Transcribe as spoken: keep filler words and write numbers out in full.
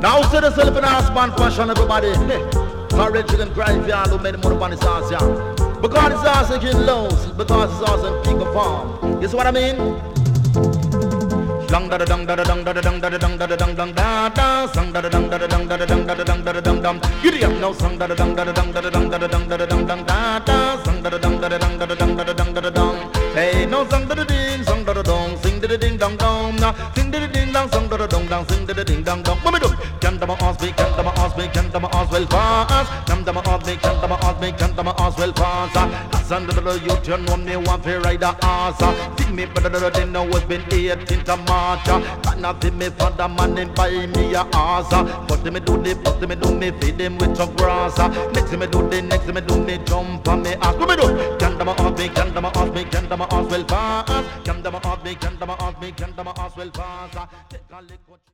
Now see the self in ass man fashion everybody. Courage chicken graveyard who made the money on the sauce, yeah. Because the sauce is in lows, because the sauce in peak of farm. You see what I mean? Dang da da dang da da dang da da dang da da dang da da dang dang da da sang da da dang da da dang da da dang da da dang da da dang dang. Giddy up now, sang da da dang da da dang da da dang da da dang da da dang dang da da sang da da dang da da dang da da dang da da dang da da dang. Hey, no sang da da ding, sang da da dong, sing da da ding dong dong, now sing da da ding dong, sang da da dong dong, sing da da ding dong dong. What me do? Can't my ass me, can't my ass me, can't my ass well fast. Can't my ass me, can't my ass me, can't my ass well fast. Sang da da da you turn on me want to ride the ass. Think me better than now it's been eighteenth of March. But nothing me for the money buy me a ass. But me do the, but me do me feed them with some grass. Next me do the, next me do me jump on me ass. What me do? Can't my ass me, can't my ass me, can't my ass well fast. Can't my ass me, can't my ass me, can't my ass well fast. Take a lick.